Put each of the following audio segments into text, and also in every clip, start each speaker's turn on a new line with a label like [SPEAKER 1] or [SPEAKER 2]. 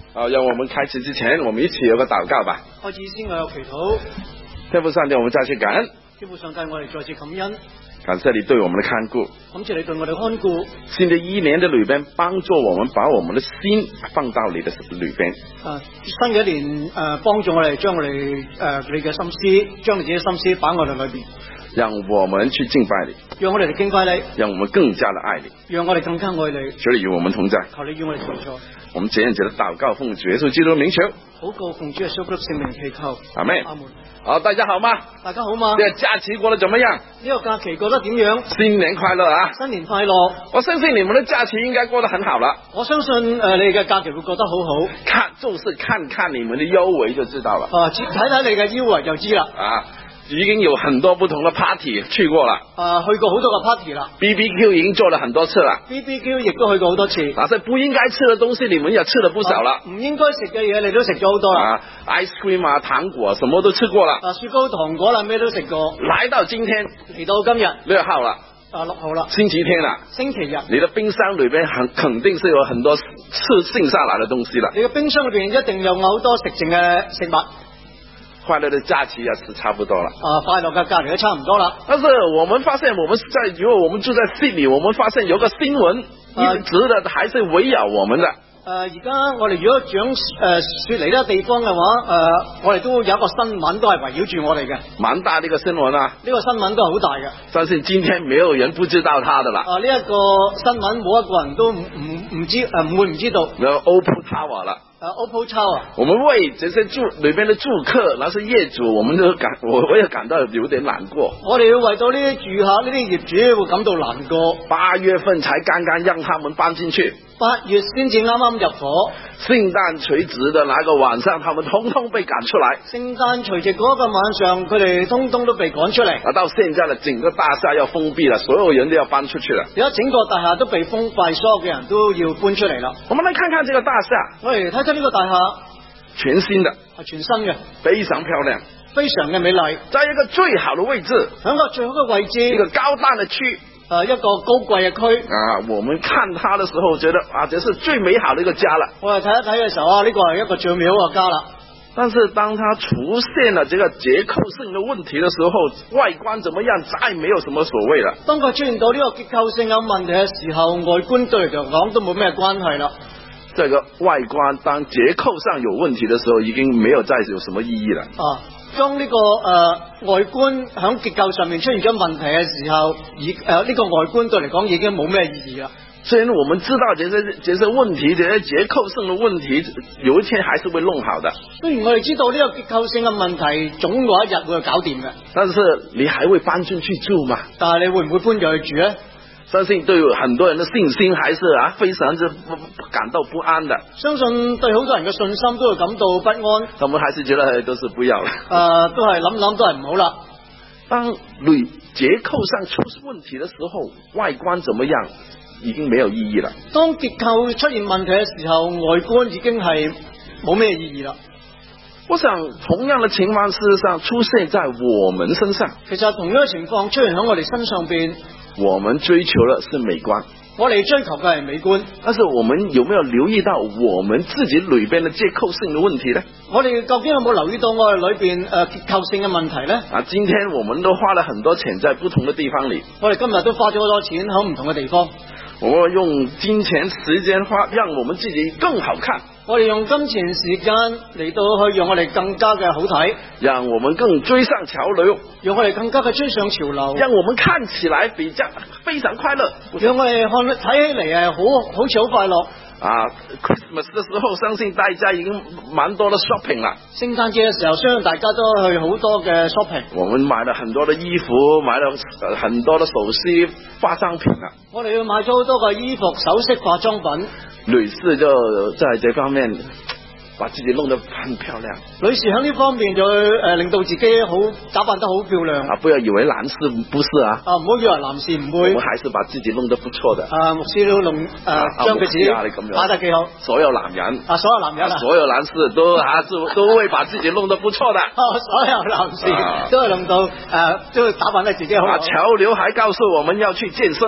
[SPEAKER 1] 好，让我们开始之前，我们一起有个祷告吧。
[SPEAKER 2] 開始先我有祈禱，
[SPEAKER 1] 天父上帝，我们再次感恩，
[SPEAKER 2] 天父上帝，我哋再次感恩，
[SPEAKER 1] 感谢你对我们的看顾。
[SPEAKER 2] 感謝你對我哋看顧。
[SPEAKER 1] 新的一年的裏邊，幫助我們把我們的心放到你的裏邊。
[SPEAKER 2] 新嘅一年幫助我哋將我哋你嘅心思，將你自己嘅心思擺我哋裏邊，
[SPEAKER 1] 讓我們去敬拜你，
[SPEAKER 2] 讓我哋嚟敬拜你，
[SPEAKER 1] 讓我們更加的愛你，
[SPEAKER 2] 讓我哋更加愛你。
[SPEAKER 1] 求你與我們同在，
[SPEAKER 2] 求你與我哋同在。
[SPEAKER 1] 我們這樣子的禱告，奉主耶穌基督的名求。
[SPEAKER 2] 禱告奉主耶穌基督聖名祈求。
[SPEAKER 1] 阿們。
[SPEAKER 2] 阿門。
[SPEAKER 1] 好，大家好嗎？
[SPEAKER 2] 大家好嗎？
[SPEAKER 1] 這個假期過得怎麼樣？
[SPEAKER 2] 呢個假期過得點樣？
[SPEAKER 1] 新年快樂啊！
[SPEAKER 2] 新年快樂！
[SPEAKER 1] 我相信你們的假期應該過得很好了。
[SPEAKER 2] 我相信你嘅假期會過得好好。
[SPEAKER 1] 就是看看你們的腰圍就知道了。
[SPEAKER 2] 睇睇你嘅腰圍就知啦。
[SPEAKER 1] 已經有很多不同的 party 去過了，
[SPEAKER 2] 去過好多個 party 啦。
[SPEAKER 1] BBQ 已經做了很多次了
[SPEAKER 2] ，BBQ 亦都去過好多次。
[SPEAKER 1] 那些不應該吃的東西，你們也吃了不少了。
[SPEAKER 2] 唔應該食嘅嘢，你都食咗好多啦。
[SPEAKER 1] ice cream 啊，糖果什麼都吃過了。
[SPEAKER 2] 雪糕、糖果啦，咩都食過。
[SPEAKER 1] 來到今天，
[SPEAKER 2] 嚟到今日
[SPEAKER 1] 6號了。
[SPEAKER 2] 6號啦。
[SPEAKER 1] 星期天啦。
[SPEAKER 2] 星期日。
[SPEAKER 1] 你的冰箱裏邊肯定是有很多剩下來的東西了。
[SPEAKER 2] 你嘅冰箱裏邊一定有好多食剩嘅食物。
[SPEAKER 1] 快樂的假期也是差不多了。
[SPEAKER 2] 快樂嘅假期都差唔多啦。
[SPEAKER 1] 但是我們發現，如果我們住在悉尼，我們發現有個新聞一直的還是圍繞我們的。
[SPEAKER 2] 而家我哋如果講雪梨呢個地方嘅話，我哋都有一個新聞都係圍繞住我哋嘅。
[SPEAKER 1] 蠻大的一個新聞啊！
[SPEAKER 2] 呢個新聞都係好大嘅。
[SPEAKER 1] 相信今天沒有人不知道它的啦。
[SPEAKER 2] 呢一個新聞冇一個人都唔會唔知道。
[SPEAKER 1] 那 Opal Tower 啦。
[SPEAKER 2] Opal Tower。
[SPEAKER 1] 我們為這些裏邊的住客，那些業主，我也感到有點難過。
[SPEAKER 2] 我哋要為到呢啲住客、呢啲業主會感到難過。
[SPEAKER 1] 8月份才剛剛讓他們搬進去。
[SPEAKER 2] 8月先至啱啱入伙。
[SPEAKER 1] 聖誕除夕的那個晚上，他們通通被趕出來。
[SPEAKER 2] 聖誕除夕嗰個晚上，佢哋通通都被趕出嚟。
[SPEAKER 1] 到現在呢，整個大廈要封閉了，所有人都要搬出去了。
[SPEAKER 2] 而家整個大廈都被封閉，所有嘅人都要搬出嚟啦。
[SPEAKER 1] 我們來看看這個大廈。
[SPEAKER 2] 我哋睇睇呢個大廈，
[SPEAKER 1] 全新的，
[SPEAKER 2] 係全新嘅，
[SPEAKER 1] 非常漂亮，
[SPEAKER 2] 非常嘅美麗，
[SPEAKER 1] 在一個最好的位置，
[SPEAKER 2] 喺個最好嘅位置，
[SPEAKER 1] 一個高檔的區。
[SPEAKER 2] 一個高貴嘅區
[SPEAKER 1] 我們看它的時候覺得這是最美好的一個家了。
[SPEAKER 2] 我哋睇一睇嘅時候呢個係一個最美好嘅家啦。
[SPEAKER 1] 但是當它出現了這個結構性的問題的時候，外觀怎麼樣再沒有什麼所謂了。
[SPEAKER 2] 當佢出現到呢個結構性有問題嘅時候，外觀對嚟講都冇咩關係啦。
[SPEAKER 1] 這個外觀當結構上有問題的時候，已經沒有再有什麼意義了。
[SPEAKER 2] 當呢個外觀喺結構上面出現咗問題嘅時候，呢個外觀對嚟講已經冇咩意義啦。
[SPEAKER 1] 雖然我們知道這些問題，這些結構性的問題，有一天還是會弄好的。
[SPEAKER 2] 雖然我哋知道呢個結構性嘅問題總有一日會搞掂嘅，
[SPEAKER 1] 但是你還會搬進去住嗎？
[SPEAKER 2] 但係你會唔會搬入去住呢？
[SPEAKER 1] 相信對很多人的信心還是非常之感到不安的。
[SPEAKER 2] 相信對好多人嘅信心都會感到不安。
[SPEAKER 1] 他們還是覺得都是不要了。
[SPEAKER 2] 都係諗都係唔好啦。
[SPEAKER 1] 當結構上出問題的時候，外觀怎麼樣已經沒有意義了。
[SPEAKER 2] 當結構出現問題嘅時候，外觀已經係冇咩意義啦。
[SPEAKER 1] 我想同樣的情況事實上出現在我們身上。
[SPEAKER 2] 其實同樣嘅情況出現喺我哋身上邊。
[SPEAKER 1] 我們追求的是美觀，
[SPEAKER 2] 我哋追求嘅係美觀，
[SPEAKER 1] 但是我們有沒有留意到我們自己裏邊的結構性的問題呢？
[SPEAKER 2] 我哋究竟有冇留意到我哋裏邊結構性嘅問題呢？
[SPEAKER 1] 今天我們都花了很多錢在不同的地方裏，
[SPEAKER 2] 我哋今日都花咗好多錢喺唔同嘅地方。
[SPEAKER 1] 我用金錢時間讓我們自己更好看。
[SPEAKER 2] 我哋用金錢時間嚟到去讓我哋更加嘅好睇，
[SPEAKER 1] 讓我們更追上潮流，
[SPEAKER 2] 讓我哋更加嘅追上潮流，
[SPEAKER 1] 讓我們看起來比較非常快樂，
[SPEAKER 2] 讓我哋睇起嚟係好似好快樂。
[SPEAKER 1] Christmas 的時候，相信大家已經蠻多的 shopping 啦。
[SPEAKER 2] 聖誕節嘅時候，相信大家都去好多嘅 shopping。
[SPEAKER 1] 我們買了很多的衣服，買了很多的首飾、化妝品啦。
[SPEAKER 2] 我哋要買咗好多嘅衣服、首飾、化妝品。
[SPEAKER 1] 女士就在這方面把自己弄得很漂亮。
[SPEAKER 2] 女士喺呢方面就令到自己好打扮得好漂亮。
[SPEAKER 1] 不要以為男士不是啊。
[SPEAKER 2] 唔好以為男士唔會。
[SPEAKER 1] 我們還是把自己弄得不錯的。
[SPEAKER 2] 牧師都將佢自己打得幾好。
[SPEAKER 1] 所有男人。
[SPEAKER 2] 所有男人。
[SPEAKER 1] 所有男士都會把自己弄得不錯的。
[SPEAKER 2] 所有男士都係弄到都打扮得自己好。
[SPEAKER 1] 潮流還告訴我們要去健身。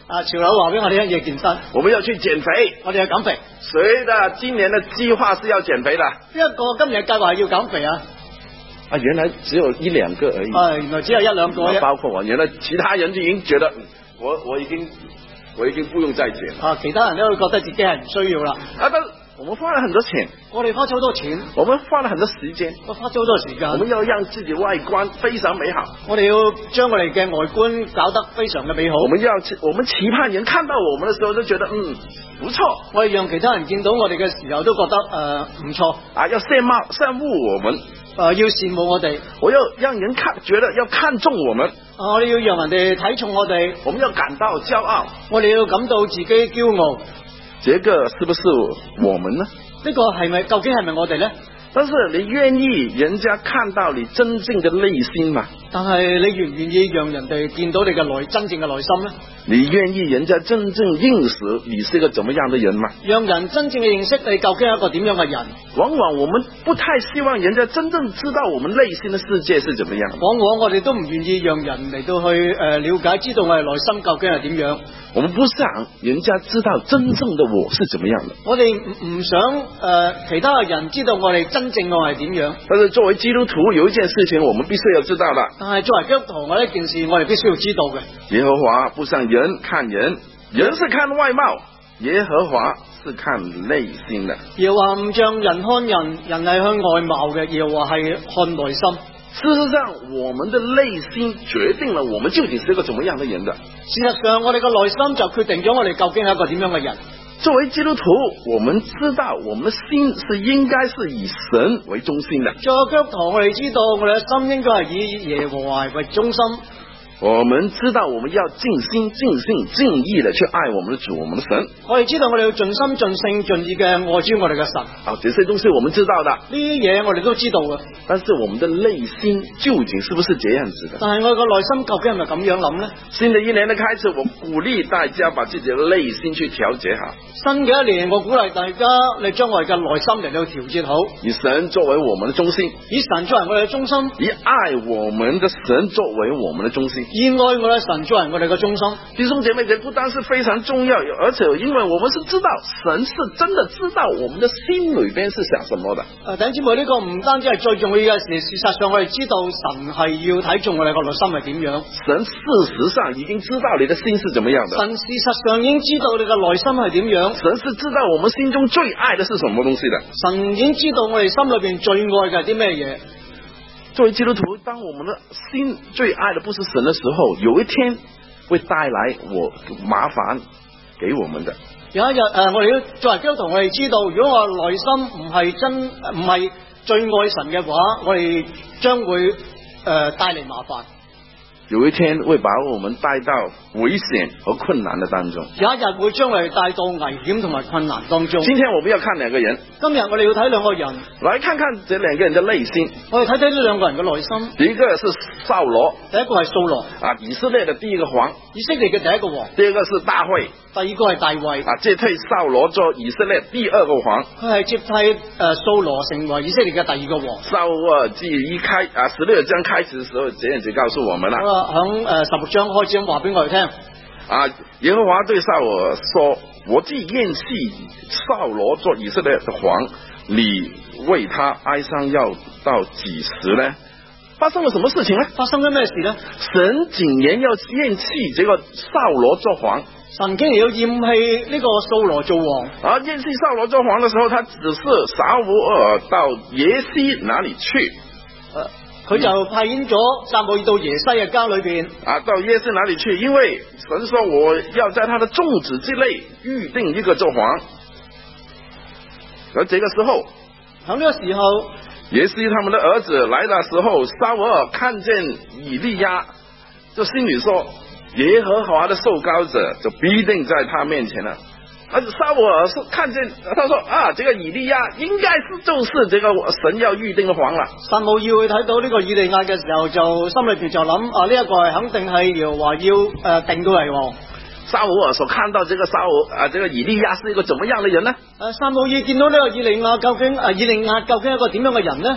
[SPEAKER 2] 潮流話俾我哋一夜健身，
[SPEAKER 1] 我們要去減肥。
[SPEAKER 2] 我哋要減肥。
[SPEAKER 1] 誰的今年的計劃是要減肥的？
[SPEAKER 2] 邊一個今日計劃係要減肥啊？
[SPEAKER 1] 原來只有一兩個而已。
[SPEAKER 2] 原來只有一兩個啫。
[SPEAKER 1] 包括我，原來其他人就已經覺得我已經不用再減。
[SPEAKER 2] 其他人都會覺得自己係唔需要啦。
[SPEAKER 1] 但我們花了很多錢，
[SPEAKER 2] 我哋花咗好多錢，
[SPEAKER 1] 我們花了很多時間，
[SPEAKER 2] 我花咗好多時間。
[SPEAKER 1] 我們要讓自己外觀非常美好，
[SPEAKER 2] 我哋要將我哋嘅外觀搞得非常嘅美好。
[SPEAKER 1] 我們期盼人看到我們的時候都覺得不錯。
[SPEAKER 2] 我哋讓其他人見到我哋嘅時候都覺得唔錯。
[SPEAKER 1] 要羨慕我們，
[SPEAKER 2] 要羨慕我哋。
[SPEAKER 1] 我要讓人覺得要看重我們。
[SPEAKER 2] 我哋要讓人哋睇重我哋。
[SPEAKER 1] 我們要感到驕傲，
[SPEAKER 2] 我哋要感到自己驕傲。
[SPEAKER 1] 這個是不是我們呢？
[SPEAKER 2] 呢個係咪究竟係咪我哋呢？
[SPEAKER 1] 但是你願意人家看到你真正的內心嗎？
[SPEAKER 2] 但係你願唔願意讓人哋見到你嘅真正嘅內心呢？
[SPEAKER 1] 你願意人家真正認識你是一個怎麼樣的人嗎？
[SPEAKER 2] 讓人真正嘅認識你究竟係一個點樣嘅人？
[SPEAKER 1] 往往我們不太希望人家真正知道我們內心的世界是怎麼樣。
[SPEAKER 2] 往往我哋都唔願意讓人嚟到去了解知道我哋內心究竟係點樣。
[SPEAKER 1] 我們不想人家知道真正的我是怎麼樣的。
[SPEAKER 2] 我哋唔想其他嘅人知道我哋真正我係點樣。
[SPEAKER 1] 但是作為基督徒，有一件事情我們必須要知道的。
[SPEAKER 2] 但係作為基督徒，我呢件事我哋必須要知道嘅。
[SPEAKER 1] 耶和華不像人看人，人是看外貌，耶和華是看內心的。
[SPEAKER 2] 耶和華唔像人看人，人係看外貌嘅，耶和華係看內心。
[SPEAKER 1] 事實上，我們的內心決定了我們究竟是一個怎麼樣的人的。
[SPEAKER 2] 事實上，我哋嘅內心就決定咗我哋究竟係一個點樣嘅人。
[SPEAKER 1] 作為基督徒，我們知道我們的心是應該是以神為中心的。
[SPEAKER 2] 作為基督徒，我哋知道我哋嘅心應該係以耶和華為中心。
[SPEAKER 1] 我們知道我們要盡心盡性盡意的去愛我們的主，我們的神。
[SPEAKER 2] 我哋知道我哋要盡心盡性盡意嘅愛主我哋嘅神。
[SPEAKER 1] 這些東西我們知道的，
[SPEAKER 2] 呢啲嘢我哋都知道嘅。
[SPEAKER 1] 但是我們的內心究竟是不是這樣子的？
[SPEAKER 2] 但係我哋個內心究竟係咪咁樣諗呢？
[SPEAKER 1] 新的一年的開始，我鼓勵大家把自己的內心去調節好。
[SPEAKER 2] 新嘅一年，我鼓勵大家你將我哋嘅內心嚟到調節好，
[SPEAKER 1] 以神作為我們的中心，
[SPEAKER 2] 以神作為我哋嘅中心，
[SPEAKER 1] 以愛我們的神作為我們的中心，
[SPEAKER 2] 以愛我哋神作為我哋嘅中心。
[SPEAKER 1] 弟兄姐妹，這不單是非常重要，而且因為我們是知道神是真的知道我們的心裏邊是想什麼的。
[SPEAKER 2] 弟兄姊妹，呢個唔單止係最重要嘅事，事實上我哋知道神係要睇重我哋個內心係點樣。
[SPEAKER 1] 神事實上已經知道你的心是怎麼樣的。
[SPEAKER 2] 神事實上已經知道你嘅內心係點樣。
[SPEAKER 1] 神是知道我們心中最愛的是什麼東西的。
[SPEAKER 2] 神已經知道我哋心裏邊最愛嘅係啲咩嘢。
[SPEAKER 1] 作為基督徒，當我們的心最愛的不是神的時候，有一天會帶來麻煩給我們的。
[SPEAKER 2] 有一日我哋要作為基督徒，我哋知道如果我內心唔係最愛神嘅話，我哋將會帶嚟麻煩。
[SPEAKER 1] 有一天會把我們帶到危險和困難的當中。
[SPEAKER 2] 有一日會將我哋帶到危險同埋困難當中。
[SPEAKER 1] 今天我們要看兩個人。
[SPEAKER 2] 今日我哋要睇兩個人，
[SPEAKER 1] 來看看這兩個人的內心。
[SPEAKER 2] 我哋睇睇呢兩個人嘅內心。
[SPEAKER 1] 第一個是掃羅，
[SPEAKER 2] 第一個係掃羅，
[SPEAKER 1] 以色列的第一個王，
[SPEAKER 2] 以色列嘅第一個王。
[SPEAKER 1] 第二個是大衛，
[SPEAKER 2] 第二個係大衛，
[SPEAKER 1] 接替掃羅做以色列第二個王。
[SPEAKER 2] 佢係接替掃羅成為以色列嘅第二個王。
[SPEAKER 1] 撒母耳記16章開始的時候，這樣子告訴我們啦。
[SPEAKER 2] 響16章開始咁話俾我哋聽。
[SPEAKER 1] 耶和華對掃羅說：我既厭棄掃羅做以色列的王，你為他哀傷要到幾時呢？發生了什麼事情呢？
[SPEAKER 2] 發生咗咩事呢？
[SPEAKER 1] 神竟然要厭棄這個掃羅做王，
[SPEAKER 2] 神竟然要厭棄呢個掃羅做王。
[SPEAKER 1] 厭棄掃羅做王的時候，他指示撒母耳到耶西那裏去。
[SPEAKER 2] 佢就派遣咗撒母耳到耶西嘅家裏邊。
[SPEAKER 1] 到耶西那裏去，因為神說我要在他的眾子之內預定一個做王。而這個時候，
[SPEAKER 2] 喺呢個時候，
[SPEAKER 1] 耶西他們的兒子來的時候，撒母耳看見以利亞，就心裏說：耶和華的受膏者就必定在他面前了。撒母耳是看見，他說：這個以利亞應該就是這個神要預定的王了。
[SPEAKER 2] 撒母耳會睇到呢個以利亞嘅時候，就心裏邊就諗：呢一個係肯定係耶和華要定到嚟王。
[SPEAKER 1] 撒母耳所看到這個以利亞是一個怎麼樣的人呢？
[SPEAKER 2] 撒母耳見到呢個以利亞究竟一個點樣嘅人呢？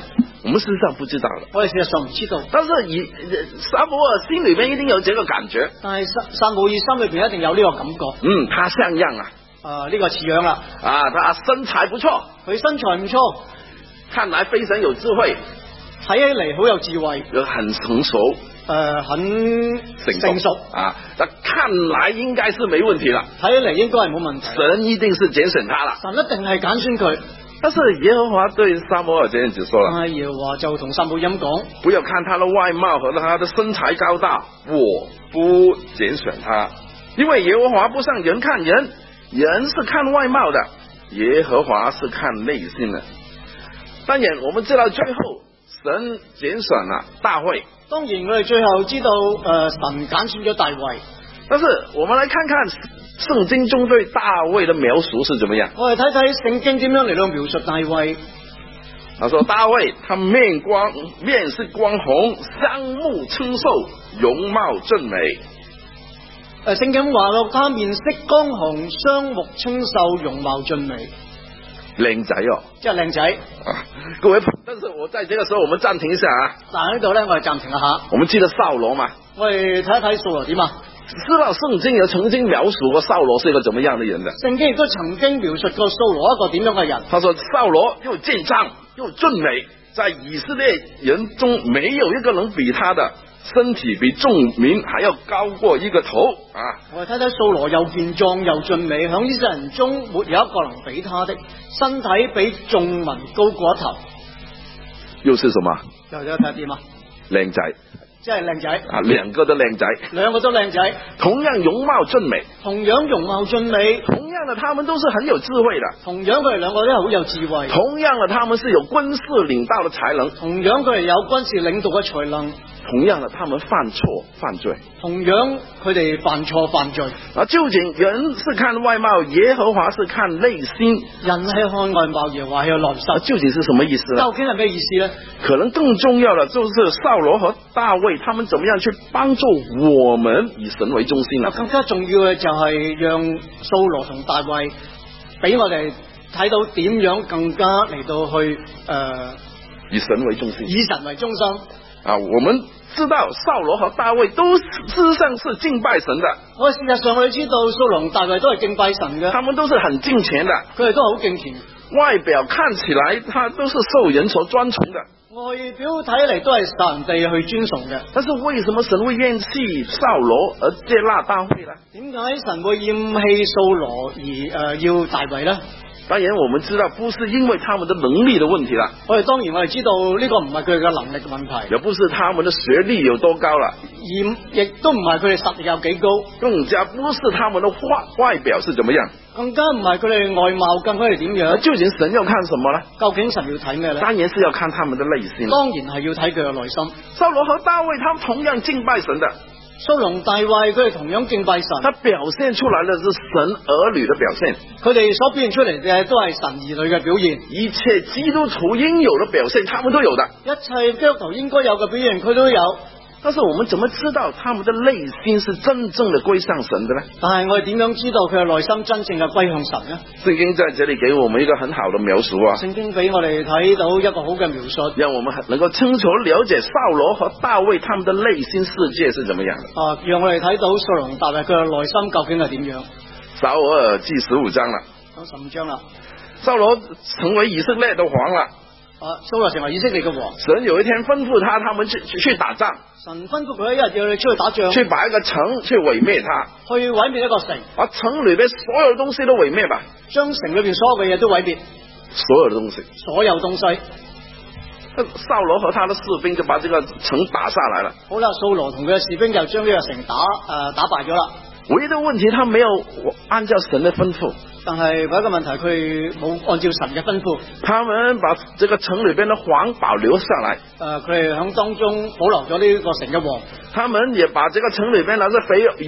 [SPEAKER 1] 我們事實上不知道的。
[SPEAKER 2] 我哋事實上唔知道。
[SPEAKER 1] 但是撒母耳心裏邊一定有這個感覺。
[SPEAKER 2] 但係撒母耳心裏邊一定有呢個感覺。
[SPEAKER 1] 他像樣啊。
[SPEAKER 2] 呢個似樣啦。
[SPEAKER 1] 他身材不錯，
[SPEAKER 2] 佢身材唔錯，
[SPEAKER 1] 看來非常有智慧，
[SPEAKER 2] 睇起嚟好有智慧，
[SPEAKER 1] 又很成熟，
[SPEAKER 2] 很成熟
[SPEAKER 1] 啊！但看來應該是沒問題啦，
[SPEAKER 2] 睇起嚟應該係冇問題。
[SPEAKER 1] 神一定是揀選他啦，
[SPEAKER 2] 神一定係揀選佢。
[SPEAKER 1] 但是耶和華對撒母耳這樣子說了，
[SPEAKER 2] 但係耶和華就同撒母耳講：
[SPEAKER 1] 不要看他的外貌和他的身材高大，我不揀選他，因為耶和華不像人看人，人是看外貌的，耶和華是看內心的。當然，我們知道最後神揀選了大衛。
[SPEAKER 2] 當然，我哋最後知道神揀選咗大衛。
[SPEAKER 1] 但是我們來看看聖經中對大衛的描述是怎麼樣。
[SPEAKER 2] 我哋睇睇聖經點樣嚟到描述大衛。
[SPEAKER 1] 他說大衛他面是光紅，雙目清秀，容貌俊美。
[SPEAKER 2] 聖經話到他面色光紅，雙目清秀，容貌俊美。
[SPEAKER 1] 靚仔哦，
[SPEAKER 2] 即係靚仔。
[SPEAKER 1] 各位，但是我在這個時候，我們暫停一下啊。
[SPEAKER 2] 嗱喺呢度咧，我哋暫停一下。
[SPEAKER 1] 我們記得掃羅嘛？
[SPEAKER 2] 我哋睇一睇掃羅點啊？
[SPEAKER 1] 知道聖經有曾經描述過掃羅是一個怎麼樣的人的？
[SPEAKER 2] 聖經亦都曾經描述過掃羅一個點樣嘅人。
[SPEAKER 1] 他說掃羅又健壯又俊美，在以色列人中沒有一個能比他的。身體比眾民還要高過一個頭啊！
[SPEAKER 2] 我哋睇睇掃羅又健壯又俊美，響呢世人中沒有一個能比他的，身體比眾民高過一頭。
[SPEAKER 1] 又是什麼？
[SPEAKER 2] 又睇下點啊？
[SPEAKER 1] 靚仔，
[SPEAKER 2] 即係靚仔
[SPEAKER 1] 啊！兩個都靚仔，
[SPEAKER 2] 兩個都靚仔，
[SPEAKER 1] 同樣容貌俊美，
[SPEAKER 2] 同樣容貌俊美，
[SPEAKER 1] 同樣的他們都是很有智慧的，
[SPEAKER 2] 同樣佢哋兩個都係好有智慧，
[SPEAKER 1] 同樣的他們是有軍事領導的才能，
[SPEAKER 2] 同樣佢哋有軍事領導嘅才能。
[SPEAKER 1] 同樣的，他們犯錯犯罪，
[SPEAKER 2] 同樣佢哋犯錯犯罪。
[SPEAKER 1] 啊，究竟人是看外貌，耶和華是看內心。
[SPEAKER 2] 人係看外貌，耶和華係內心。
[SPEAKER 1] 究竟是什麼意思呢？
[SPEAKER 2] 究竟係咩意思呢？
[SPEAKER 1] 可能更重要的就是掃羅和大衛，他們怎麼樣去幫助我們以神為中心呢？
[SPEAKER 2] 更加重要嘅就係讓掃羅同大衛俾我哋睇到點樣更加嚟到去
[SPEAKER 1] 以神為中心，
[SPEAKER 2] 以神為中心。
[SPEAKER 1] 啊，我們知道掃羅和大衛都事實上是敬拜神的。
[SPEAKER 2] 我事實上我哋知道掃羅同大衛都係敬拜神嘅，
[SPEAKER 1] 他們都是很敬虔的，
[SPEAKER 2] 佢哋都係好敬虔。
[SPEAKER 1] 外表看起來，他都是受人所尊崇的。
[SPEAKER 2] 外表睇嚟都係受人哋去尊崇嘅。
[SPEAKER 1] 但是為什麼神會厭棄掃羅而接納大衛呢？
[SPEAKER 2] 點解神會厭棄掃羅而要大衛呢？
[SPEAKER 1] 當然我們知道不是因為他們的能力的問題啦，
[SPEAKER 2] 我哋當然我哋知道呢個唔係佢哋嘅能力嘅問題，
[SPEAKER 1] 也不是他們的學歷有多高啦，
[SPEAKER 2] 亦都唔係佢哋實力有幾高，
[SPEAKER 1] 更加不是他們的外表是怎麼樣，
[SPEAKER 2] 更加唔係佢哋外貌更加係點樣。
[SPEAKER 1] 究竟神要看什麼呢？
[SPEAKER 2] 究竟神要睇咩呢？
[SPEAKER 1] 當然是要看他們的內心，
[SPEAKER 2] 當然係要睇佢嘅內心。
[SPEAKER 1] 掃羅和大衛他們同樣敬拜神的，
[SPEAKER 2] 掃羅大衛佢哋同樣敬拜神，
[SPEAKER 1] 他表現出來的是神兒女的表現，
[SPEAKER 2] 佢哋所表現出嚟嘅都係神兒女嘅表現，
[SPEAKER 1] 一切基督徒應有的表現他們都有的，
[SPEAKER 2] 一切基督徒應該有嘅表現佢都有。
[SPEAKER 1] 但是我們怎麼知道他們的內心是真正的歸向神的呢？
[SPEAKER 2] 但係我哋點樣知道佢嘅內心真正嘅歸向神呢？
[SPEAKER 1] 聖經在這裏給我們一個很好的描述啊！
[SPEAKER 2] 聖經俾我哋睇到一個好嘅描述，
[SPEAKER 1] 讓我們能夠清楚了解掃羅和大衛他們的內心世界是怎麼樣的。
[SPEAKER 2] 讓我哋睇到掃羅大衛佢嘅內心究竟係點樣。
[SPEAKER 1] 撒母耳記15章啦
[SPEAKER 2] ，15章啦，
[SPEAKER 1] 掃羅成為以色列的王啦。
[SPEAKER 2] 掃羅成為以色列嘅王。
[SPEAKER 1] 神有一天吩咐他們去打仗。
[SPEAKER 2] 神吩咐佢一日要你出去打仗，
[SPEAKER 1] 去把一個城去毀滅它，
[SPEAKER 2] 去毀滅一個城，
[SPEAKER 1] 把城裏邊所有的東西都毀滅吧，
[SPEAKER 2] 將城裏邊所有嘅嘢都毀滅，
[SPEAKER 1] 所有的東西，
[SPEAKER 2] 所有東西。
[SPEAKER 1] 掃羅和他的士兵就把這個城打下來了。
[SPEAKER 2] 好啦，掃羅同佢嘅士兵就將呢個城打敗咗啦。
[SPEAKER 1] 唯一的問題，他沒有按照神的吩咐。
[SPEAKER 2] 但係有一個問題，佢冇按照神嘅吩咐。
[SPEAKER 1] 他們把這個城裏邊的王保留下來。
[SPEAKER 2] 佢哋響當中保留咗呢個城嘅王。
[SPEAKER 1] 他們也把這個城裏邊那些肥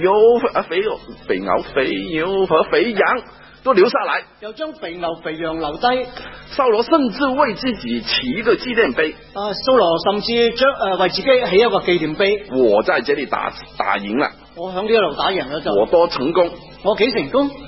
[SPEAKER 1] 牛和肥羊都留下來。
[SPEAKER 2] 又將肥牛肥羊留低。
[SPEAKER 1] 掃羅甚至為自己起一個紀念碑。
[SPEAKER 2] 掃羅甚至將為自己起一個紀念碑。
[SPEAKER 1] 我在這裏打贏了。
[SPEAKER 2] 我響呢度打贏咗就。
[SPEAKER 1] 我多成功。
[SPEAKER 2] 我幾成功。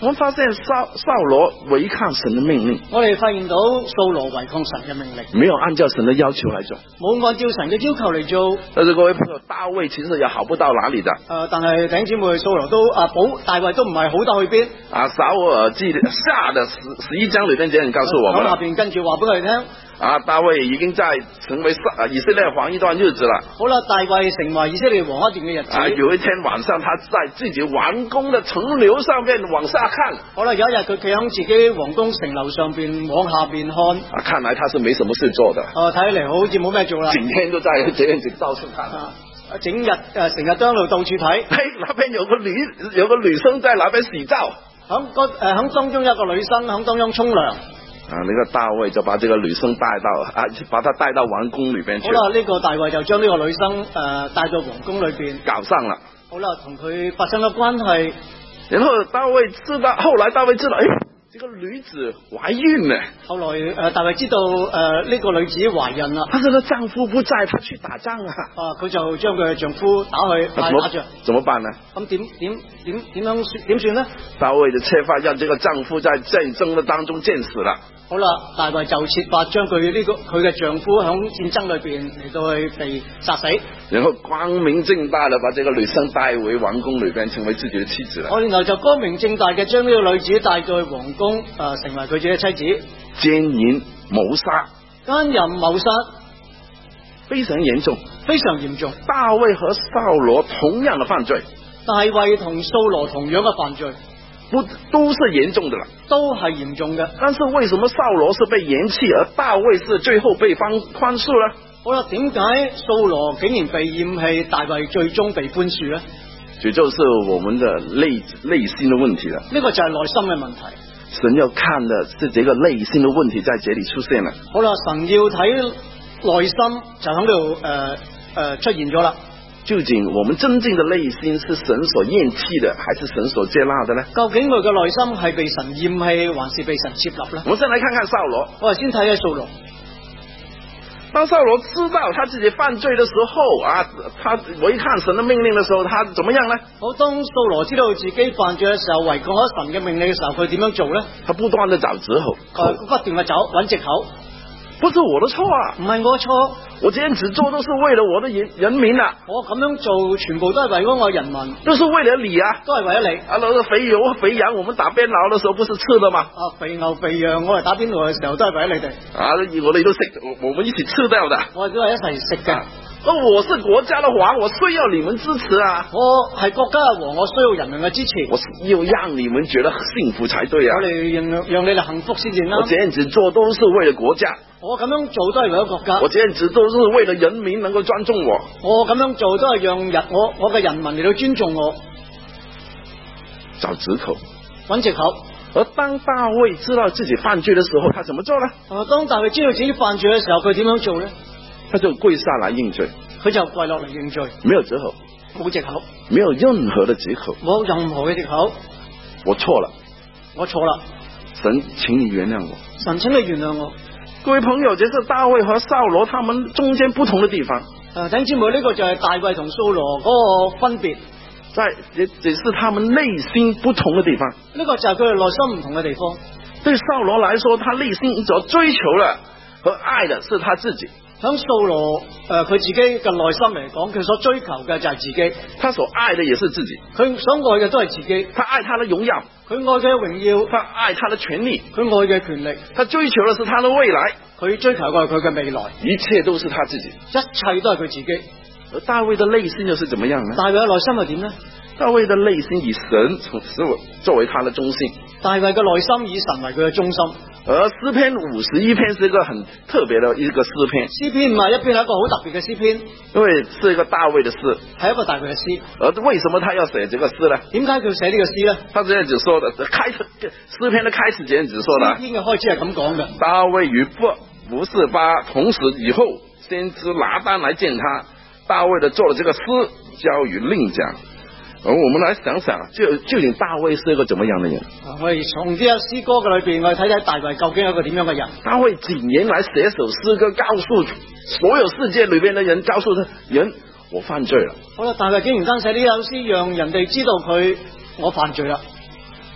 [SPEAKER 1] 我們發現掃羅違抗神的命令，
[SPEAKER 2] 我哋發現到掃羅違抗神嘅命令，
[SPEAKER 1] 沒有按照神的要求來做，
[SPEAKER 2] 冇按照神嘅要求嚟做。
[SPEAKER 1] 但是各位朋友，大衛其實也好不到哪裏的。
[SPEAKER 2] 但係弟兄姊妹，掃羅都大衛都唔係好得去邊。
[SPEAKER 1] 撒母耳記下的11章裏邊這樣告訴我們，
[SPEAKER 2] 下邊跟住話俾佢哋聽。
[SPEAKER 1] 大衛已經在成為以色列王一段日子了。好了，
[SPEAKER 2] 大衛成為以色列王一段嘅日子。
[SPEAKER 1] 有一天晚上，他在自己王宮的城樓上面往下看。
[SPEAKER 2] 好啦，有一日佢企喺自己皇宮城樓上邊往下邊看。
[SPEAKER 1] 看來他是沒什麼事做的。
[SPEAKER 2] 睇嚟好似冇咩做啦。
[SPEAKER 1] 整天都在這樣子到處看。
[SPEAKER 2] 整日成日都喺度到處睇。
[SPEAKER 1] 那邊有個女生在那邊洗澡。
[SPEAKER 2] 喺當中有一個女生喺當中沖涼。
[SPEAKER 1] 那個大衛就把這個女生把她帶到王宮裏邊去。
[SPEAKER 2] 好啦，呢個大衛就將呢個女生帶到皇宮裏邊。
[SPEAKER 1] 搞上了。
[SPEAKER 2] 好啦，同佢發生咗關係。
[SPEAKER 1] 然後後來大衛知道，這個女子懷孕了。後來
[SPEAKER 2] 大衛知道呢個女子懷孕啦。
[SPEAKER 1] 她說她丈夫不在，她去打仗啊。
[SPEAKER 2] 佢就將佢嘅丈夫打去打仗。
[SPEAKER 1] 怎麼辦呢？
[SPEAKER 2] 咁點算呢？
[SPEAKER 1] 大衛就設法讓這個丈夫在戰爭的當中戰死了。好啦，
[SPEAKER 2] 大衛就設法將佢嘅丈夫喺戰爭裏邊嚟到去被殺死，
[SPEAKER 1] 然後光明正大的把這個女生帶回王宮裏邊，成為自己的妻子了。
[SPEAKER 2] 然後就光明正大嘅將呢個女子帶到去皇宮，成為佢自己嘅妻子。
[SPEAKER 1] 姦淫謀殺，
[SPEAKER 2] 姦淫謀殺，
[SPEAKER 1] 非常嚴重，
[SPEAKER 2] 非常嚴重。
[SPEAKER 1] 大衛和掃羅同樣的犯罪，
[SPEAKER 2] 大衛同掃羅同樣嘅犯罪。
[SPEAKER 1] 都是嚴重的啦，
[SPEAKER 2] 都係嚴重嘅。
[SPEAKER 1] 但是為什麼掃羅是被嫌棄，而大衛是最後被寬恕呢？
[SPEAKER 2] 好啦，點解掃羅竟然被厭棄，大衛最終被寬恕呢？
[SPEAKER 1] 這就是我們的內心的問題啦。
[SPEAKER 2] 呢個就係內心嘅問題。
[SPEAKER 1] 神要看的是這個內心的問題在這裏出現了。
[SPEAKER 2] 好啦，神要睇內心就喺度出現咗啦。
[SPEAKER 1] 究竟我們真正的內心是神所厭棄的，還是神所接納的呢？
[SPEAKER 2] 究竟我嘅內心係被神厭棄，還是被神接納呢？
[SPEAKER 1] 我們先來看看掃羅。
[SPEAKER 2] 我哋先睇下掃羅。
[SPEAKER 1] 當掃羅知道他自己犯罪的時候他違抗神的命令的時候，他怎麼樣呢？
[SPEAKER 2] 好，當掃羅知道自己犯罪嘅時候，違抗咗神嘅命令嘅時候，佢點樣做呢？
[SPEAKER 1] 他不斷地找藉口，
[SPEAKER 2] 不斷嘅揾藉口。
[SPEAKER 1] 不是我的錯啊，
[SPEAKER 2] 唔係我錯，
[SPEAKER 1] 我這樣子做都是為了我的人民啊，
[SPEAKER 2] 我咁樣做全部都係為咗我人民，
[SPEAKER 1] 都是為了你啊，
[SPEAKER 2] 都係為咗你。
[SPEAKER 1] 那個肥牛肥羊，我們打邊爐的時候不是吃的嗎？
[SPEAKER 2] 肥牛肥羊，我哋打邊爐嘅時候都係為咗你哋。
[SPEAKER 1] 我哋都食，我們一起吃掉的。我
[SPEAKER 2] 哋都係一齊食嘅。
[SPEAKER 1] 我是國家的王，我需要你們支持啊！
[SPEAKER 2] 我係國家嘅王，我需要人民嘅支持。
[SPEAKER 1] 我要讓你們覺得幸福才對啊！
[SPEAKER 2] 我哋讓你哋幸福先至啦。
[SPEAKER 1] 我這樣子做都是為了國家。
[SPEAKER 2] 我咁樣做都係為咗國家。
[SPEAKER 1] 我這樣子都是為了人民能夠尊重我。
[SPEAKER 2] 我咁樣做都係讓我嘅人民嚟到尊重我。
[SPEAKER 1] 找藉口，
[SPEAKER 2] 揾藉口。
[SPEAKER 1] 而當大衛知道自己犯罪的時候，他怎麼做呢？
[SPEAKER 2] 當大衛知道自己犯罪嘅時候，佢點樣做呢？
[SPEAKER 1] 他就跪下來認罪，
[SPEAKER 2] 佢就跪落嚟認罪，
[SPEAKER 1] 沒有藉口，
[SPEAKER 2] 冇藉口，
[SPEAKER 1] 沒有任何的藉口，
[SPEAKER 2] 冇任何嘅藉口。
[SPEAKER 1] 我錯了，
[SPEAKER 2] 我錯啦，
[SPEAKER 1] 神，請你原諒我，
[SPEAKER 2] 神，請你原諒我。
[SPEAKER 1] 各位朋友，這是大衛和掃羅他們中間不同的地方。
[SPEAKER 2] 弟兄姊妹，呢個就係大衛同掃羅嗰個分別，
[SPEAKER 1] 這是他們內心不同的地方。
[SPEAKER 2] 呢個就係佢哋內心唔同嘅地方。
[SPEAKER 1] 對掃羅來說，他內心所追求的和愛的是他自己。
[SPEAKER 2] 響掃羅佢自己嘅內心嚟講，佢所追求嘅就係自己，
[SPEAKER 1] 他所愛的也是自己，
[SPEAKER 2] 佢所愛嘅都係自己。
[SPEAKER 1] 他愛他的榮耀，
[SPEAKER 2] 佢愛嘅榮耀，
[SPEAKER 1] 他愛他的權利，
[SPEAKER 2] 佢愛嘅權力，
[SPEAKER 1] 他追求的是他的未來，
[SPEAKER 2] 佢追求嘅係佢嘅未來，
[SPEAKER 1] 一切都是他自己，
[SPEAKER 2] 一切都係佢自己。
[SPEAKER 1] 而大衛的內心又是怎麼樣呢？
[SPEAKER 2] 大衛嘅內心係點呢？
[SPEAKER 1] 大衛的內心以神作為他的中心，
[SPEAKER 2] 大衛嘅內心以神為佢嘅中心。
[SPEAKER 1] 而詩篇51篇是一個很特別的一個詩篇。詩篇
[SPEAKER 2] 51篇係一個好特別嘅詩篇，
[SPEAKER 1] 因為是一個大衛的詩，
[SPEAKER 2] 係一個大衛嘅詩。
[SPEAKER 1] 而為什麼他要寫這個詩呢？
[SPEAKER 2] 點解佢寫呢個詩呢？
[SPEAKER 1] 他這樣子說的，詩篇的開始這樣子說的。
[SPEAKER 2] 詩篇嘅開始係咁講嘅。
[SPEAKER 1] 大衛與不是巴同時以後，先知拿單來見他，大衛的做了這個詩，交與令講。我們來想想，究竟大衛是一個怎麼樣的人？
[SPEAKER 2] 我哋從呢個詩歌嘅裏邊，我哋睇睇大衛究竟係一個點樣嘅人。大衛
[SPEAKER 1] 竟然來寫首詩歌，告訴所有世界裏邊的人，告訴他人我犯罪了。
[SPEAKER 2] 好啦，大衛竟然間寫呢首詩，讓人哋知道我犯罪啦。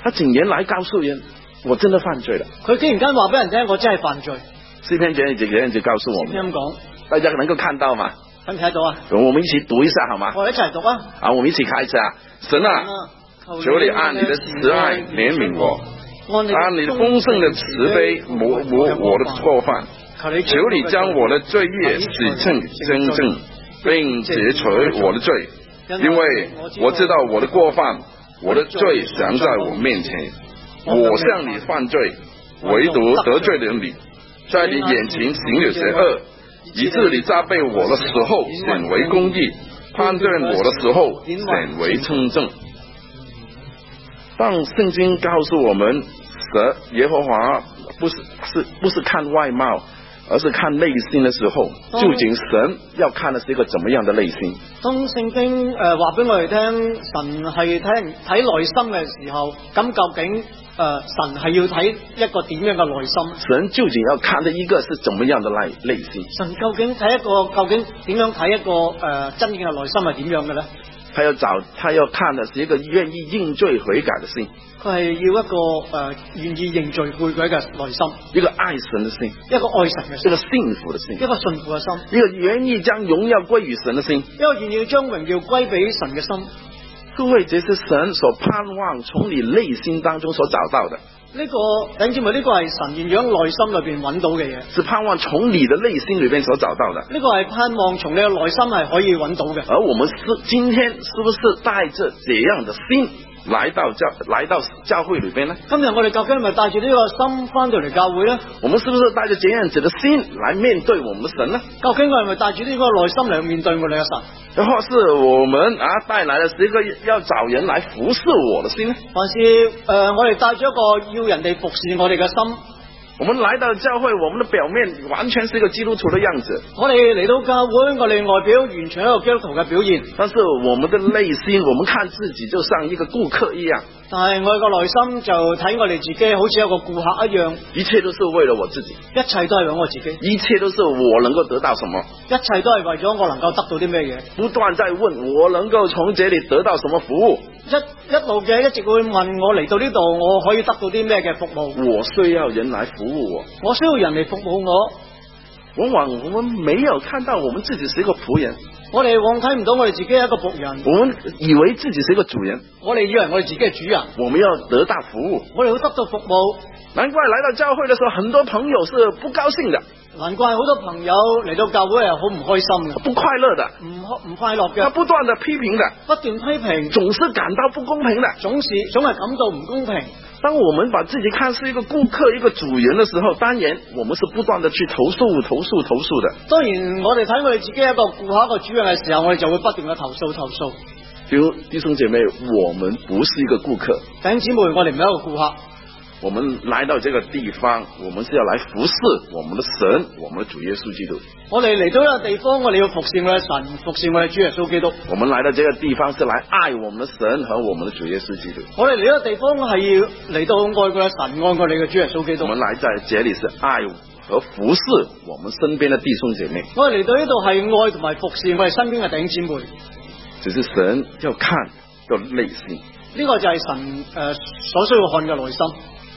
[SPEAKER 1] 他竟然來告訴人，我真的犯罪了。
[SPEAKER 2] 佢竟然間話俾人聽，我真係犯罪。
[SPEAKER 1] 詩篇這樣就告訴我們，
[SPEAKER 2] 咁講，
[SPEAKER 1] 大家能夠看到嗎？
[SPEAKER 2] 睇唔睇到啊？
[SPEAKER 1] 我們一起讀一下好嗎？
[SPEAKER 2] 我哋一齊讀啊！
[SPEAKER 1] 好，我們一起開始啊！神啊，求你按你的慈愛憐憫我，按你的豐盛的慈悲抹我的過犯，求你將我的罪孽洗淨真正，並解除我的罪，因為我知道我的過犯，我的罪常在我面前，我向你犯罪，唯獨得罪了你，在你眼前行了邪惡，以致你責備我的時候顯為公義，判斷我的時候顯為稱正。當聖經告訴我們，耶和華不是看外貌，而是看內心的時候，究竟神要看的是一個怎麼樣的內心？
[SPEAKER 2] 當聖經話俾我哋聽，神係睇內心嘅時候，咁究竟神係要睇一個點樣嘅內心？
[SPEAKER 1] 神究竟要看的一個是怎麼樣的內心？
[SPEAKER 2] 神究竟睇一個究竟點樣睇一個真正嘅內心係點樣嘅咧？
[SPEAKER 1] 他要看的是一個願意認罪悔改的心。
[SPEAKER 2] 佢係要一個願意認罪悔改嘅內心，
[SPEAKER 1] 一個愛神的心，
[SPEAKER 2] 一個愛神嘅心，
[SPEAKER 1] 一個信服的心，
[SPEAKER 2] 一個信服嘅心，
[SPEAKER 1] 一個願意將榮耀歸於神的心，
[SPEAKER 2] 一個願意將榮耀歸俾神嘅心。
[SPEAKER 1] 各位，這是神所盼望從你內心當中所找到的。
[SPEAKER 2] 呢個弟兄姊妹，呢個係神願意喺內心裏邊揾到嘅嘢，
[SPEAKER 1] 是盼望從你的內心裏邊所找到的。
[SPEAKER 2] 呢個係盼望從你嘅內心係可以揾到嘅。
[SPEAKER 1] 而我們今天是不是帶着這樣的心來到教會裏邊呢？
[SPEAKER 2] 今日我哋究竟係咪帶住呢個心翻到嚟教會呢？
[SPEAKER 1] 我們是不是帶着這樣子的心來面對我們的神呢？
[SPEAKER 2] 究竟我係咪帶住呢個內心嚟面對我哋嘅神？
[SPEAKER 1] 然後是我們帶來的是一個要找人來服侍我的心呢？
[SPEAKER 2] 還是我哋帶咗一個要人哋服侍我哋嘅心？
[SPEAKER 1] 我們來到教會，我們的表面完全是一個基督徒的樣子。
[SPEAKER 2] 我哋嚟到教會，我哋外表完全係一個基督徒嘅表現，
[SPEAKER 1] 但是我們的內心，我們看自己就像一個顧客一樣。
[SPEAKER 2] 但係我哋個內心就睇我哋自己，好似一個顧客一樣。
[SPEAKER 1] 一切都是為了我自己，
[SPEAKER 2] 一切都係為我自己，
[SPEAKER 1] 一切都是我能夠得到什麼，
[SPEAKER 2] 一切都係為咗我能夠得到啲咩嘢。
[SPEAKER 1] 不斷在問我能夠從這裏得到什麼服務，
[SPEAKER 2] 一路嘅一直會問我嚟到呢度，我可以得到啲咩嘅服務？
[SPEAKER 1] 我需要人來服務我
[SPEAKER 2] 需要人嚟服務我。
[SPEAKER 1] 往往我們沒有看到我們自己是一個僕人，
[SPEAKER 2] 我哋往睇唔到我哋自己係一個僕人，
[SPEAKER 1] 我們以為自己是一個主人，
[SPEAKER 2] 我哋以為我哋自己係主人，
[SPEAKER 1] 我們要得到服務，
[SPEAKER 2] 我哋要得到服務。
[SPEAKER 1] 難怪來到教會的時候，很多朋友是不高興的，
[SPEAKER 2] 難怪好多朋友嚟到教會係好唔開心嘅，
[SPEAKER 1] 不快樂的，
[SPEAKER 2] 唔快樂嘅，
[SPEAKER 1] 他不斷的批評的，
[SPEAKER 2] 不斷批評，
[SPEAKER 1] 總是感到不公平的，
[SPEAKER 2] 總係感到唔公平。
[SPEAKER 1] 當我們把自己看是一個顧客、一個主人的時候，當然我們是不斷的去投訴的。
[SPEAKER 2] 當然我哋睇我哋自己一個顧客、一個主人嘅時候，我哋就會不斷嘅投訴。
[SPEAKER 1] 弟兄姐妹，我們不是一個顧客，
[SPEAKER 2] 弟兄姊妹，我哋唔係一個顧客。
[SPEAKER 1] 我們來到這個地方，我們是要來服侍我們的神，我們的主耶穌基督。
[SPEAKER 2] 我哋嚟到呢個地方，我哋要服侍我哋神，服侍我哋主耶穌基督。
[SPEAKER 1] 我們來到這個地方是來愛我們的神和我們的主耶穌基督。
[SPEAKER 2] 我哋嚟呢個地方係要嚟到愛我哋神，愛我哋嘅主耶穌基督。
[SPEAKER 1] 我們來在這裏是愛和服侍我們身邊的弟兄姐妹。
[SPEAKER 2] 我哋嚟到呢度係愛同埋服侍我哋身邊嘅弟兄姊妹。
[SPEAKER 1] 只是神要看到內心，
[SPEAKER 2] 呢個就係神所需要看嘅內心。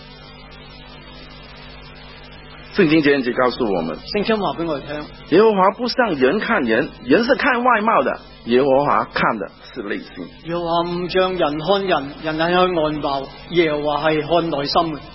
[SPEAKER 1] 聖經這樣子告訴我們，
[SPEAKER 2] 聖經話俾我哋聽，
[SPEAKER 1] 耶和華不像人看人，人是看外貌的，耶和華看的是內心。
[SPEAKER 2] 耶和華唔像人看人，人係看外貌，耶和華係看內心嘅。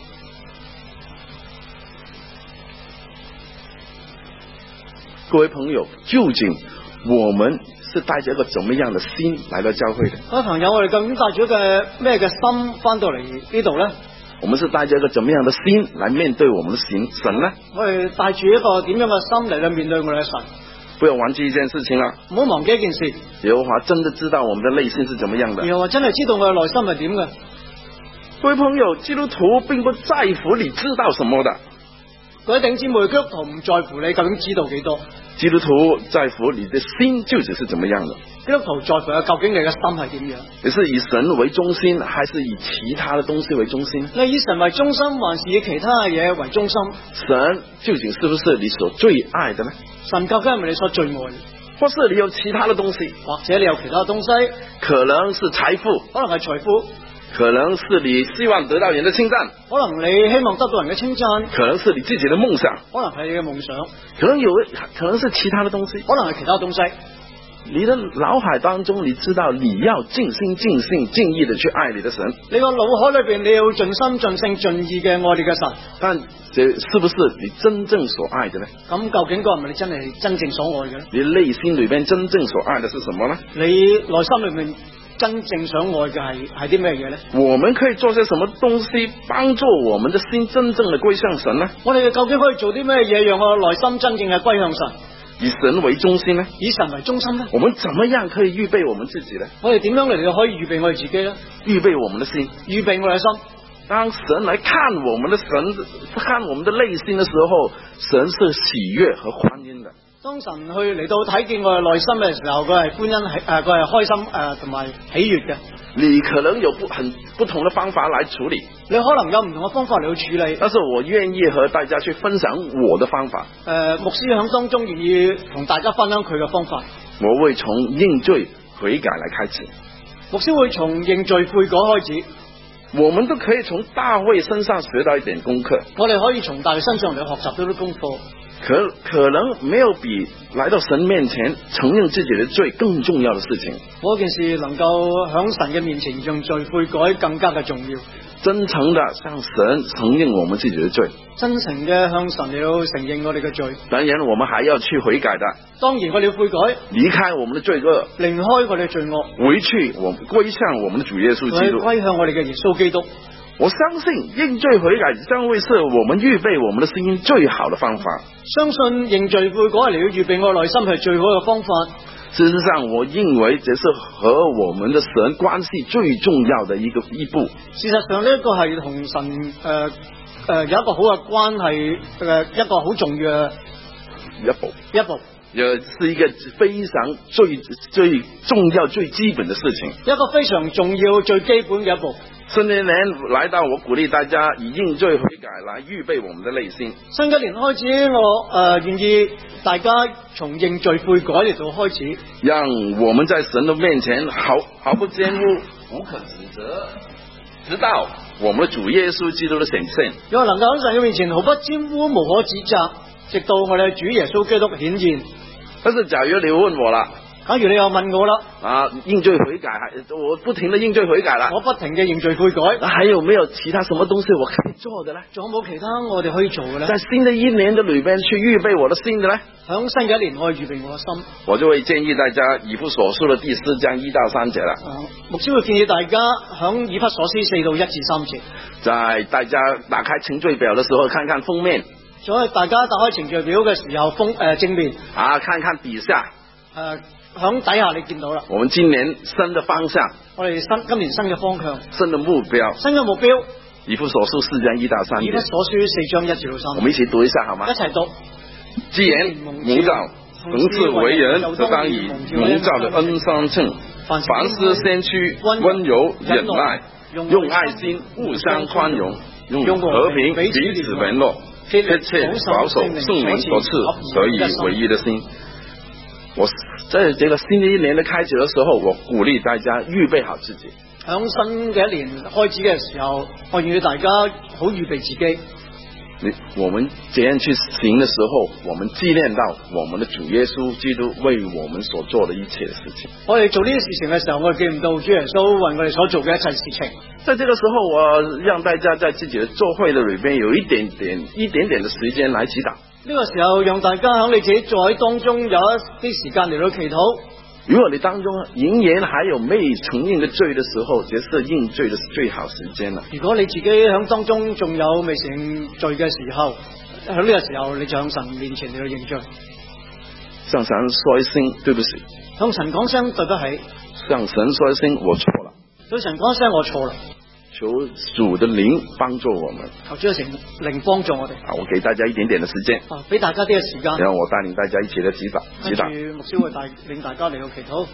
[SPEAKER 1] 各位朋友，究竟我們是帶着一個怎麼樣的心來到教會的？各位
[SPEAKER 2] 朋友，我哋究竟帶住一個咩嘅心翻到嚟呢度呢？
[SPEAKER 1] 我們是帶着一個怎麼樣的心來面對我們的神呢？
[SPEAKER 2] 我哋帶住一個點樣嘅心嚟面對我哋嘅神。
[SPEAKER 1] 不要忘記一件事情啊！
[SPEAKER 2] 唔好忘記一件事，
[SPEAKER 1] 耶和華真的知道我們的內心是怎麼樣的。
[SPEAKER 2] 耶和華真係知道我嘅內心係點嘅。
[SPEAKER 1] 各位朋友，基督徒並不在乎你知道什麼的。
[SPEAKER 2] 各位弟兄姊妹，基督徒唔在乎你究竟知道幾多，
[SPEAKER 1] 基督徒在乎你的心究竟是怎麼樣的。
[SPEAKER 2] 基督徒在乎究竟你嘅心係點樣？
[SPEAKER 1] 你是以神為中心，還是以其他的東西為中心？
[SPEAKER 2] 你以神為中心，還是以其他嘅嘢為中心？
[SPEAKER 1] 神究竟是不是你所最愛的呢？
[SPEAKER 2] 神究竟係咪你所最愛的？
[SPEAKER 1] 或是你有其他的東西？
[SPEAKER 2] 或者你有其他嘅東西？
[SPEAKER 1] 可能是財富，
[SPEAKER 2] 可能係財富。
[SPEAKER 1] 可能是你希望得到人的稱讚，
[SPEAKER 2] 可能你希望得到人嘅稱讚，
[SPEAKER 1] 可能是你自己的夢想，
[SPEAKER 2] 可能係你嘅夢想，
[SPEAKER 1] 可能是其他的東西，
[SPEAKER 2] 可能係其他東西。
[SPEAKER 1] 你的腦海當中，你知道你要盡心盡性盡意的去愛你的神，
[SPEAKER 2] 你個腦海裏邊你要盡心盡性盡意嘅愛你嘅神，
[SPEAKER 1] 但這是不是你真正所愛的呢？
[SPEAKER 2] 咁究竟係咪你真正所愛嘅呢？
[SPEAKER 1] 你內心裏邊真正所愛的是什麼呢？
[SPEAKER 2] 你內心裏面真正想愛嘅係啲咩嘢呢？
[SPEAKER 1] 我們可以做些什麼東西幫助我們的心真正的歸向神呢？
[SPEAKER 2] 我哋究竟可以做啲咩嘢讓我內心真正嘅歸向神？
[SPEAKER 1] 以神為中心呢？
[SPEAKER 2] 以神為中心呢？
[SPEAKER 1] 我們怎麼樣可以預備我們自己呢？
[SPEAKER 2] 我哋點樣嚟到可以預備我哋自己呢？
[SPEAKER 1] 預備我們的心，
[SPEAKER 2] 預備我哋嘅心。
[SPEAKER 1] 當神來看我們的內心的時候，神是喜悅和歡欣的。
[SPEAKER 2] 當神去嚟到睇見我哋內心嘅時候，佢係歡欣佢係開心同埋喜悅嘅。
[SPEAKER 1] 你可能有不同的方法來處理，
[SPEAKER 2] 你可能有唔同嘅方法嚟去處理，
[SPEAKER 1] 但是我願意和大家去分享我的方法。
[SPEAKER 2] 牧師喺當中願意同大家分享佢嘅方法。
[SPEAKER 1] 我會從認罪悔改來開始，
[SPEAKER 2] 牧師會從認罪悔改開始。
[SPEAKER 1] 我們都可以從大衛身上學到一點功課，
[SPEAKER 2] 我哋可以從大衛身上嚟學習到啲功課。
[SPEAKER 1] 可能沒有比來到神面前承認自己的罪更重要的事情。
[SPEAKER 2] 嗰件事能夠響神嘅面前認罪悔改更加嘅重要。
[SPEAKER 1] 真誠的向神承認我們自己的罪，
[SPEAKER 2] 真誠嘅向神嚟到承認我哋嘅罪。
[SPEAKER 1] 當然我們還要去悔改的，
[SPEAKER 2] 當然我哋要悔改，
[SPEAKER 1] 離開我們的罪惡，
[SPEAKER 2] 離開我哋罪惡，
[SPEAKER 1] 歸向我們的主耶穌基督，
[SPEAKER 2] 歸向我哋嘅耶穌基督。
[SPEAKER 1] 我相信認罪悔改將會是我們預備我們的心最好的方法。
[SPEAKER 2] 相信認罪悔改嚟到預備我內心係最好嘅方法。
[SPEAKER 1] 事實上，我認為這是和我們的神關係最重要的一步。事實上，呢個係同神
[SPEAKER 2] 有一個好嘅關係一個好重要嘅一步。
[SPEAKER 1] 也是一個非常最重要最基本的事情。
[SPEAKER 2] 一個非常重要最基本嘅一步。
[SPEAKER 1] 新的一年來到，我鼓勵大家以認罪悔改來預備我們的內心。
[SPEAKER 2] 新一年開始，我願意大家從認罪悔改嚟到開始，
[SPEAKER 1] 讓我們在神的面前毫不沾污，無可指責，直到我們的主耶穌基督的顯現。
[SPEAKER 2] 因為能夠喺神嘅面前毫不沾污，無可指責，直到我哋主耶穌基督顯現。
[SPEAKER 1] 但是假如你問我啦，
[SPEAKER 2] 假如你又問我啦，
[SPEAKER 1] 認罪悔改，我不停的認罪悔改啦，
[SPEAKER 2] 我不停嘅認罪悔改，
[SPEAKER 1] 還有沒有其他什麼東西我可以做的呢？
[SPEAKER 2] 仲有冇其他我哋可以做嘅呢？
[SPEAKER 1] 在新的一年的裏邊去預備我的心的呢？
[SPEAKER 2] 響新嘅一年我去預備我嘅心，
[SPEAKER 1] 我就會建議大家以弗所書的第4章1到3節啦。
[SPEAKER 2] 牧師會建議大家響以弗所書4到1至3節，
[SPEAKER 1] 在大家打開程序表的時候，看看封面。
[SPEAKER 2] 所以大家打開程序表嘅時候，正面
[SPEAKER 1] 看看底下。
[SPEAKER 2] 響底下你見到啦。
[SPEAKER 1] 我們今年新的方向，
[SPEAKER 2] 我哋今年新嘅方向，
[SPEAKER 1] 新的目標，
[SPEAKER 2] 新嘅目標。
[SPEAKER 1] 以弗所書4章1到3節。
[SPEAKER 2] 以弗所書4章1至3節。
[SPEAKER 1] 我們一起讀一下好嗎？
[SPEAKER 2] 一齊讀。
[SPEAKER 1] 既然蒙召行事為人，就當以蒙召的恩相稱，凡事先驅溫柔忍耐，用愛心互相寬容，用和平彼此聯絡，切切保守聖靈所賜得以唯一的心。我在這個新的一年的開始的時候，我鼓勵大家預備好自己。
[SPEAKER 2] 響新嘅一年開始嘅時候，我願意大家好預備自己。
[SPEAKER 1] 我們這樣去行的時候，我們紀念到我們的主耶穌基督為我們所做的一切事情。
[SPEAKER 2] 我哋做呢啲事情嘅時候，我哋記唔到主耶穌為我哋所做嘅一切事情。
[SPEAKER 1] 在這個時候，我讓大家在自己的座會的裏邊有一點點的時間來祈禱。
[SPEAKER 2] 呢個時候，讓大家喺你自己座位當中有一啲時間嚟到祈禱。
[SPEAKER 1] 如果你當中仍然還有未承認的罪的時候，這是認罪的最好時間了。
[SPEAKER 2] 如果你自己喺當中仲有未承認罪嘅時候，喺呢個時候你就向神面前嚟到認罪，
[SPEAKER 1] 向神說一聲對不起，
[SPEAKER 2] 向神講聲對不起，
[SPEAKER 1] 向神說一聲我錯了，
[SPEAKER 2] 對神講一聲我錯了。
[SPEAKER 1] 求主的靈幫助我們，
[SPEAKER 2] 求主嘅靈幫助我哋。
[SPEAKER 1] 我給大家一點點的時間，
[SPEAKER 2] 俾大家啲嘅時間，
[SPEAKER 1] 然後我帶領大家一起嚟祈禱。
[SPEAKER 2] 跟住牧師會帶領大家嚟到祈禱。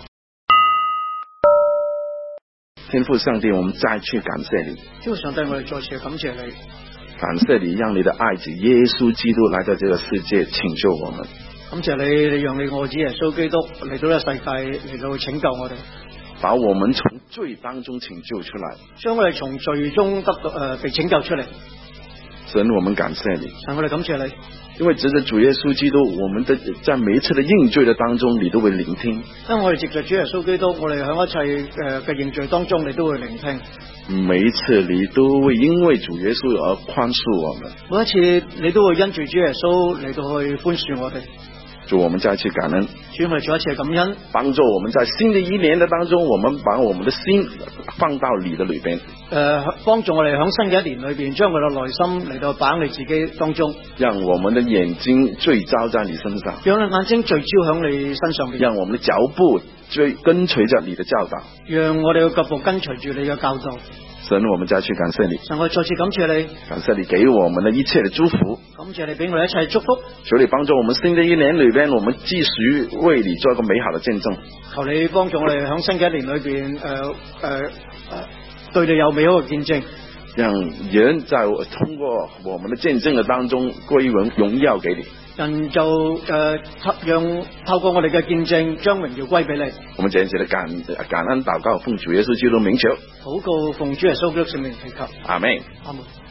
[SPEAKER 1] 天父上帝，我們再去感謝你。
[SPEAKER 2] 天父上帝，我哋再次感謝你，
[SPEAKER 1] 感謝你讓你的愛子耶穌基督來到這個世界拯救我們。
[SPEAKER 2] 感謝你，你讓你愛子耶穌基督嚟到呢個世界嚟到拯救我哋。
[SPEAKER 1] 把我們從罪當中拯救出來。
[SPEAKER 2] 將我哋從罪中被拯救出嚟。
[SPEAKER 1] 神，我們感謝你。
[SPEAKER 2] 神，我哋感謝你。
[SPEAKER 1] 因為藉着主耶穌基督，我們在每一次的認罪的當中，你都會聆聽。
[SPEAKER 2] 因為我哋藉着主耶穌基督，我哋喺一切嘅認罪當中，你都會聆聽。
[SPEAKER 1] 每一次你都會因為主耶穌而寬恕我們。
[SPEAKER 2] 每一次你都會因住主耶穌嚟到去寬恕我哋。
[SPEAKER 1] 主，我們再次感恩。
[SPEAKER 2] 主，我哋再一次感恩，
[SPEAKER 1] 幫助我們在新的一年的當中，我們把我們的心放到你的裏邊。
[SPEAKER 2] 幫助我哋喺新嘅一年裏邊，將我哋嘅內心嚟到擺喺你自己當中。
[SPEAKER 1] 讓我們的眼睛聚焦在你身上。
[SPEAKER 2] 讓你眼睛聚焦喺你身上邊。
[SPEAKER 1] 讓我們的腳步跟隨着你的教導。讓
[SPEAKER 2] 我哋嘅腳步跟隨住你嘅教導。
[SPEAKER 1] 神，我們再去感謝你。
[SPEAKER 2] 神，我再次感謝你。
[SPEAKER 1] 感謝你給我們的一切的祝福。
[SPEAKER 2] 感謝你俾我哋一切祝福。
[SPEAKER 1] 求你幫助我們新的一年裏邊，我們繼續為你做一個美好的見證。
[SPEAKER 2] 求你幫助我哋喺新嘅一年裏邊，對你有美好嘅見證。
[SPEAKER 1] 讓人在通過我們的見證的當中歸榮耀給你。
[SPEAKER 2] 人就讓透過我哋嘅見證，將榮耀歸俾你。
[SPEAKER 1] 我們這樣子的感恩禱告，奉主耶穌基督名求。
[SPEAKER 2] 禱告奉主耶穌基督聖名祈求。
[SPEAKER 1] 阿們。
[SPEAKER 2] 阿們。